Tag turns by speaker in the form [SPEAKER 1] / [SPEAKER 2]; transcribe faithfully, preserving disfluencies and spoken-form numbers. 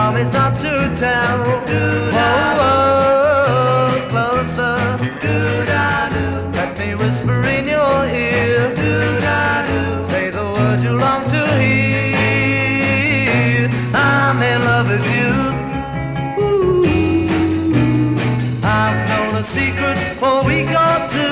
[SPEAKER 1] promise not to tell. Oh, oh, closer. Let me whisper in your ear. Say the words you long to hear. I'm in love with you. Ooh. I've known a secret for a week or two.